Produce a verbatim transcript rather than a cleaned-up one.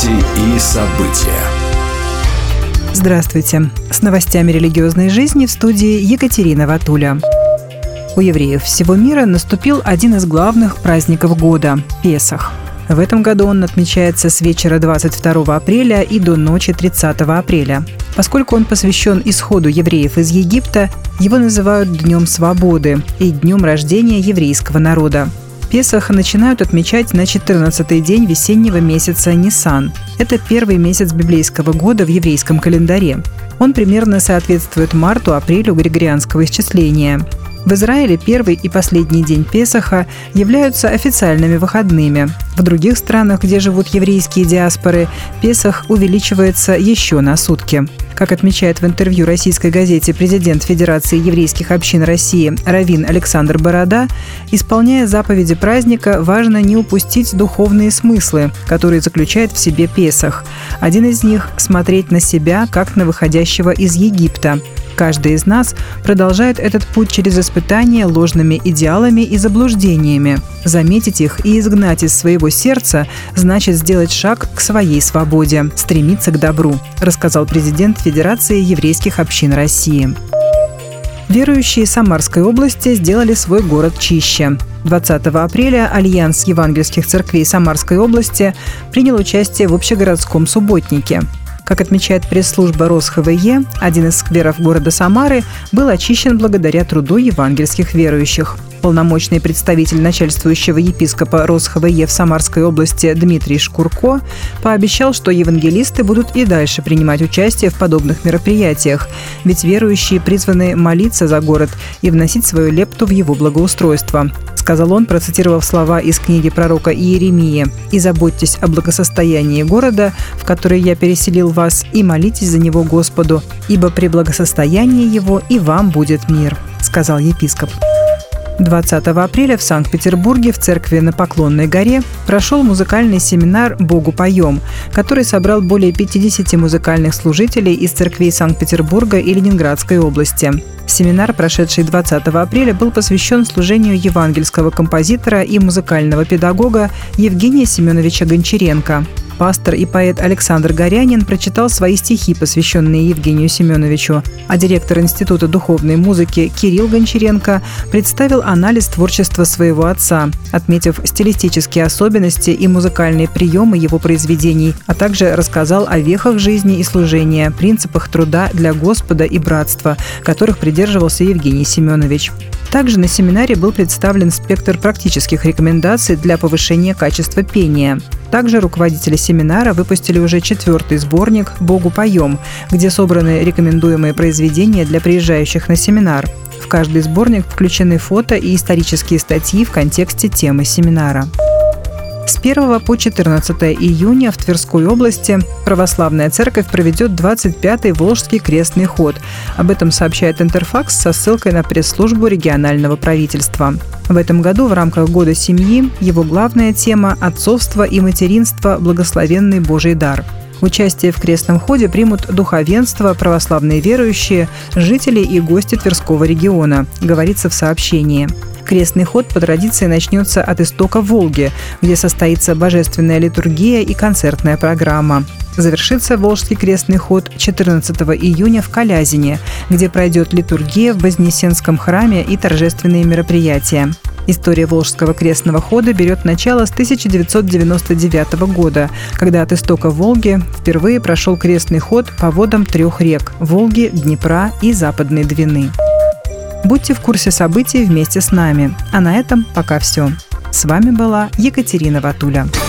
Новости и события. Здравствуйте. С новостями религиозной жизни в студии Екатерина Ватуля. У евреев всего мира наступил один из главных праздников года – Песах. В этом году он отмечается с вечера двадцать второго апреля и до ночи тридцатого апреля. Поскольку он посвящен исходу евреев из Египта, его называют Днем Свободы и Днем рождения еврейского народа. Песах начинают отмечать на четырнадцатый день весеннего месяца Нисан. Это первый месяц библейского года в еврейском календаре. Он примерно соответствует марту-апрелю григорианского исчисления. В Израиле первый и последний день Песаха являются официальными выходными. В других странах, где живут еврейские диаспоры, Песах увеличивается еще на сутки. Как отмечает в интервью российской газете президент Федерации еврейских общин России раввин Александр Борода, исполняя заповеди праздника, важно не упустить духовные смыслы, которые заключает в себе Песах. Один из них – смотреть на себя, как на выходящего из Египта. Каждый из нас продолжает этот путь через испытания ложными идеалами и заблуждениями. Заметить их и изгнать из своего сердца значит сделать шаг к своей свободе, стремиться к добру, рассказал президент Федерации еврейских общин России. Верующие Самарской области сделали свой город чище. двадцатого апреля Альянс евангельских церквей Самарской области принял участие в общегородском субботнике. Как отмечает пресс-служба РосХВЕ, один из скверов города Самары был очищен благодаря труду евангельских верующих. Полномочный представитель начальствующего епископа РосХВЕ в Самарской области Дмитрий Шкурко пообещал, что евангелисты будут и дальше принимать участие в подобных мероприятиях, ведь верующие призваны молиться за город и вносить свою лепту в его благоустройство. Сказал он, процитировав слова из книги пророка Иеремии: «И заботьтесь о благосостоянии города, в который я переселил вас, и молитесь за него Господу, ибо при благосостоянии его и вам будет мир», — сказал епископ. двадцатого апреля в Санкт-Петербурге в церкви на Поклонной горе прошел музыкальный семинар «Богу поем», который собрал более пятидесяти музыкальных служителей из церквей Санкт-Петербурга и Ленинградской области. Семинар, прошедший двадцатого апреля, был посвящен служению евангельского композитора и музыкального педагога Евгения Семеновича Гончаренко. Пастор и поэт Александр Горянин прочитал свои стихи, посвященные Евгению Семеновичу, а директор Института духовной музыки Кирилл Гончаренко представил анализ творчества своего отца, отметив стилистические особенности и музыкальные приемы его произведений, а также рассказал о вехах жизни и служения, принципах труда для Господа и братства, которых придерживался Евгений Семенович. Также на семинаре был представлен спектр практических рекомендаций для повышения качества пения. Также руководители семинара выпустили уже четвертый сборник «Богу поем», где собраны рекомендуемые произведения для приезжающих на семинар. В каждый сборник включены фото и исторические статьи в контексте темы семинара. С первого по четырнадцатое июня в Тверской области Православная Церковь проведет двадцать пятый Волжский крестный ход. Об этом сообщает Интерфакс со ссылкой на пресс-службу регионального правительства. В этом году в рамках Года семьи его главная тема – отцовство и материнство – благословенный Божий дар. Участие в крестном ходе примут духовенство, православные верующие, жители и гости Тверского региона, говорится в сообщении. Крестный ход по традиции начнется от истока Волги, где состоится божественная литургия и концертная программа. Завершится Волжский крестный ход четырнадцатого июня в Калязине, где пройдет литургия в Вознесенском храме и торжественные мероприятия. История Волжского крестного хода берет начало с тысяча девятьсот девяносто девятого года, когда от истока Волги впервые прошел крестный ход по водам трех рек – Волги, Днепра и Западной Двины. Будьте в курсе событий вместе с нами. А на этом пока все. С вами была Екатерина Ватуля.